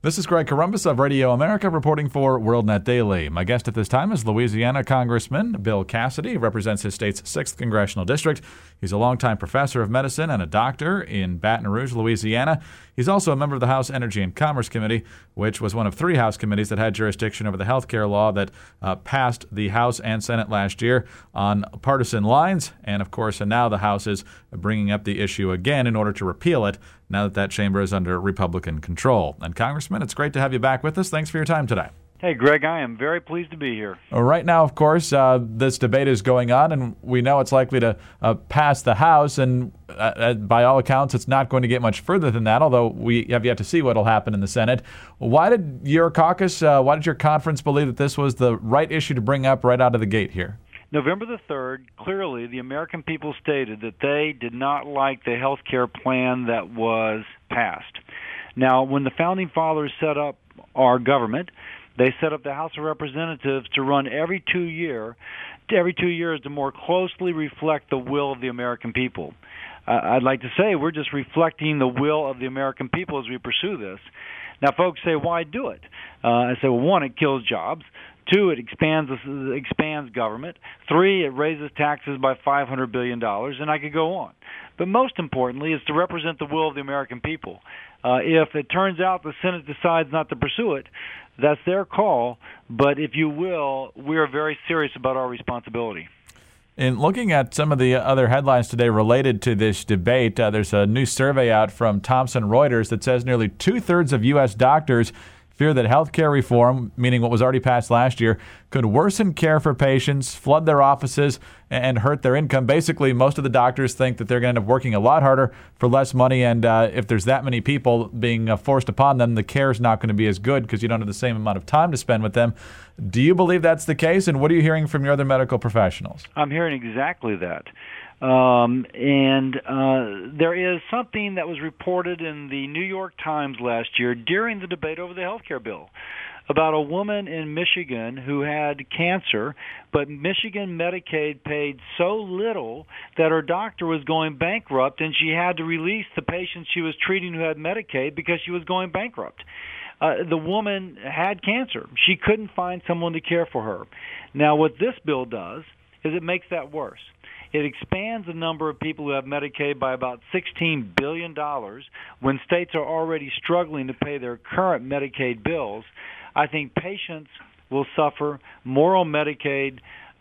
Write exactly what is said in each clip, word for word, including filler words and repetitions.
This is Greg Corombos of Radio America reporting for WorldNet Daily. My guest at this time is Louisiana Congressman Bill Cassidy. He represents his state's sixth Congressional District. He's a longtime professor of medicine and a doctor in Baton Rouge, Louisiana. He's also a member of the House Energy and Commerce Committee, which was one of three House committees that had jurisdiction over the health care law that uh, passed the House and Senate last year on partisan lines. And, of course, and now the House is bringing up the issue again in order to repeal it now that that chamber is under Republican control. And, Congressman, it's great to have you back with us. Thanks for your time today. Hey, Greg, I am very pleased to be here. Well, right now, of course, uh, this debate is going on, and we know it's likely to uh, pass the House, and uh, by all accounts, it's not going to get much further than that, although we have yet to see what will happen in the Senate. Why did your caucus, uh, why did your conference believe that this was the right issue to bring up right out of the gate here? November the third, clearly the American people stated that they did not like the health care plan that was passed. Now, when the Founding Fathers set up our government, they set up the House of Representatives to run every two year, every two years to more closely reflect the will of the American people. Uh, I'd like to say we're just reflecting the will of the American people as we pursue this. Now, folks say, why do it? Uh, I say, well, one, it kills jobs. Two, it expands expands government. Three, it raises taxes by five hundred billion dollars, and I could go on. But most importantly is to represent the will of the American people. Uh, if it turns out the Senate decides not to pursue it, that's their call. But if you will, we are very serious about our responsibility. In looking at some of the other headlines today related to this debate, uh, there's a new survey out from Thomson Reuters that says nearly two-thirds of U S doctors fear that health care reform, meaning what was already passed last year, could worsen care for patients, flood their offices, and hurt their income. Basically, most of the doctors think that they're going to end up working a lot harder for less money, and uh, if there's that many people being uh, forced upon them, the care is not going to be as good because you don't have the same amount of time to spend with them. Do you believe that's the case, and what are you hearing from your other medical professionals? I'm hearing exactly that. Um, and uh, there is something that was reported in the New York Times last year during the debate over the health care bill about a woman in Michigan who had cancer, but Michigan Medicaid paid so little that her doctor was going bankrupt, and she had to release the patients she was treating who had Medicaid because she was going bankrupt. Uh, the woman had cancer. She couldn't find someone to care for her. Now, what this bill does is it makes that worse. It expands the number of people who have Medicaid by about sixteen billion dollars when states are already struggling to pay their current Medicaid bills. I think patients will suffer more on Medicaid,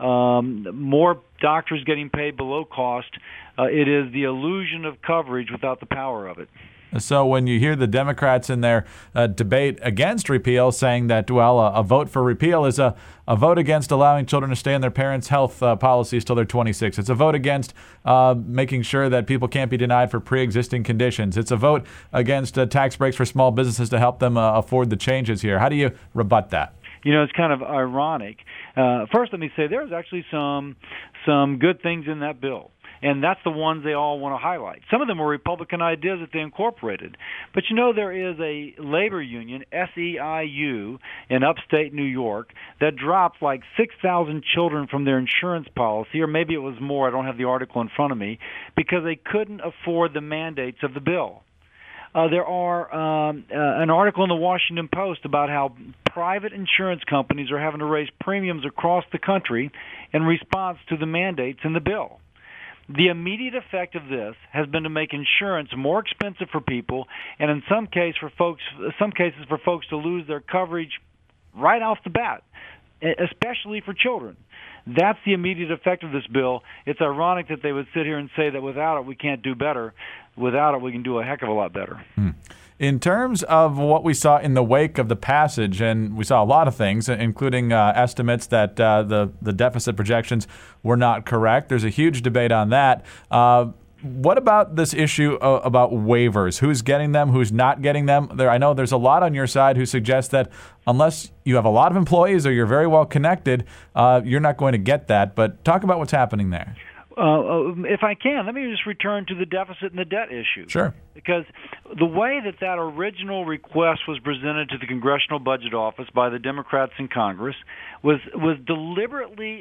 um, more doctors getting paid below cost. Uh, it is the illusion of coverage without the power of it. So when you hear the Democrats in their uh, debate against repeal saying that, well, a, a vote for repeal is a, a vote against allowing children to stay in their parents' health uh, policies till they're twenty-six. It's a vote against uh, making sure that people can't be denied for pre-existing conditions. It's a vote against uh, tax breaks for small businesses to help them uh, afford the changes here. How do you rebut that? You know, it's kind of ironic. Uh, first, let me say there's actually some some good things in that bill. And that's the ones they all want to highlight. Some of them were Republican ideas that they incorporated. But, you know, there is a labor union, S E I U, in upstate New York that dropped like six thousand children from their insurance policy, or maybe it was more, I don't have the article in front of me, because they couldn't afford the mandates of the bill. Uh, there are um, uh, an article in the Washington Post about how private insurance companies are having to raise premiums across the country in response to the mandates in the bill. The immediate effect of this has been to make insurance more expensive for people, and in some case for folks, some cases for folks to lose their coverage right off the bat, especially for children. That's the immediate effect of this bill. It's ironic that they would sit here and say that without it we can't do better. Without it we can do a heck of a lot better. Hmm. In terms of what we saw in the wake of the passage, and we saw a lot of things, including uh, estimates that uh, the, the deficit projections were not correct. There's a huge debate on that. Uh, what about this issue uh, about waivers? Who's getting them? Who's not getting them? There, I know there's a lot on your side who suggest that unless you have a lot of employees or you're very well connected, uh, you're not going to get that. But talk about what's happening there. Uh, if I can, let me just return to the deficit and the debt issue. Sure. Because the way that that original request was presented to the Congressional Budget Office by the Democrats in Congress was was deliberately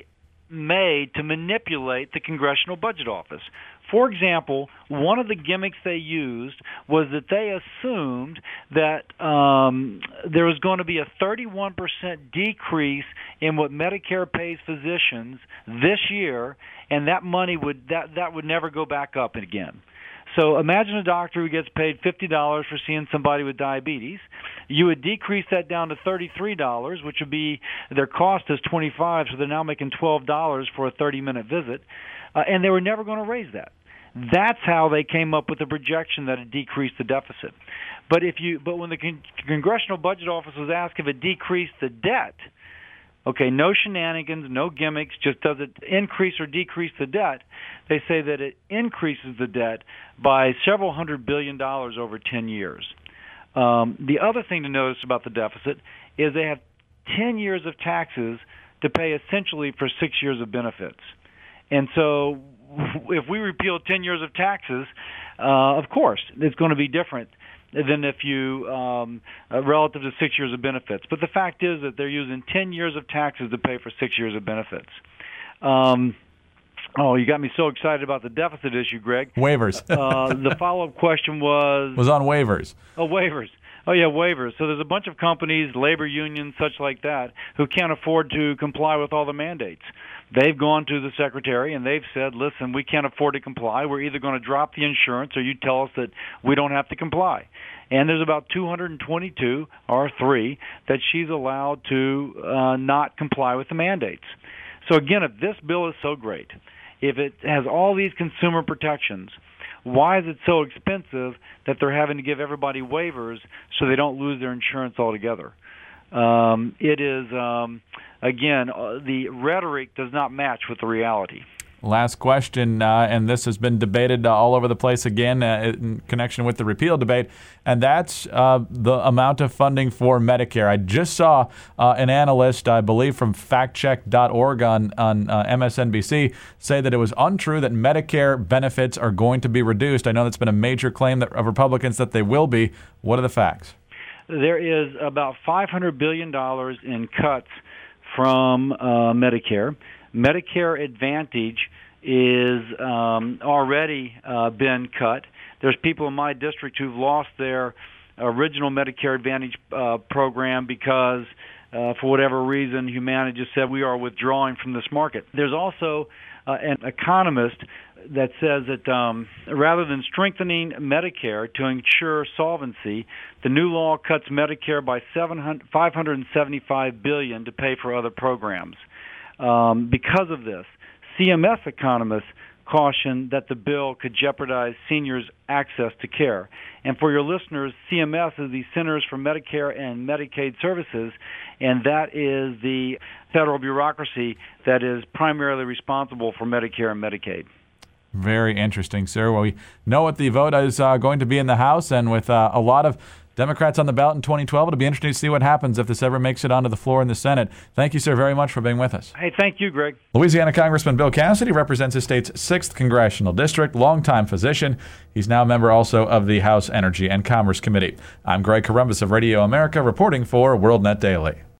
made to manipulate the Congressional Budget Office. For example, one of the gimmicks they used was that they assumed that um, there was going to be a thirty-one percent decrease in what Medicare pays physicians this year, and that money would that, that would never go back up again. So imagine a doctor who gets paid fifty dollars for seeing somebody with diabetes. You would decrease that down to thirty-three dollars, which would be their cost is twenty-five dollars, so they're now making twelve dollars for a thirty-minute visit, uh, and they were never going to raise that. That's how they came up with the projection that it decreased the deficit. But if you, but when the Con- Congressional Budget Office was asked if it decreased the debt, okay, no shenanigans, no gimmicks, just does it increase or decrease the debt, they say that it increases the debt by several hundred billion dollars over ten years. Um, the other thing to notice about the deficit is they have ten years of taxes to pay essentially for six years of benefits. And so if we repeal ten years of taxes, uh, of course, it's going to be different than if you, um, uh, relative to six years of benefits. But the fact is that they're using ten years of taxes to pay for six years of benefits. Um, oh, you got me so excited about the deficit issue, Greg. Waivers. uh, the follow-up question was... Was on waivers. Oh, waivers. Oh, yeah, waivers. So there's a bunch of companies, labor unions, such like that, who can't afford to comply with all the mandates. They've gone to the secretary and they've said, listen, we can't afford to comply. We're either going to drop the insurance or you tell us that we don't have to comply. And there's about two hundred twenty-two, or three, that she's allowed to uh, not comply with the mandates. So again, if this bill is so great, if it has all these consumer protections, why is it so expensive that they're having to give everybody waivers so they don't lose their insurance altogether? Um, it is, um, again, uh, the rhetoric does not match with the reality. Last question, uh, and this has been debated uh, all over the place again uh, in connection with the repeal debate, and that's uh, the amount of funding for Medicare. I just saw uh, an analyst, I believe from fact check dot org on, on uh, M S N B C, say that it was untrue that Medicare benefits are going to be reduced. I know that's been a major claim that, of Republicans that they will be. What are the facts? There is about five hundred billion dollars in cuts from uh, Medicare. Medicare Advantage is um, already uh, been cut. There's people in my district who've lost their original Medicare Advantage uh, program because, uh, for whatever reason, Humana just said we are withdrawing from this market. There's also uh, an economist that says that um, rather than strengthening Medicare to ensure solvency, the new law cuts Medicare by five hundred seventy-five billion dollars to pay for other programs. Um, because of this, C M S economists caution that the bill could jeopardize seniors' access to care. And for your listeners, C M S is the Centers for Medicare and Medicaid Services, and that is the federal bureaucracy that is primarily responsible for Medicare and Medicaid. Very interesting, sir. Well, we know what the vote is uh, going to be in the House, and with uh, a lot of Democrats on the ballot in twenty twelve, it'll be interesting to see what happens if this ever makes it onto the floor in the Senate. Thank you, sir, very much for being with us. Hey, thank you, Greg. Louisiana Congressman Bill Cassidy represents his state's sixth Congressional District, longtime physician. He's now a member also of the House Energy and Commerce Committee. I'm Greg Corombos of Radio America, reporting for WorldNet Daily.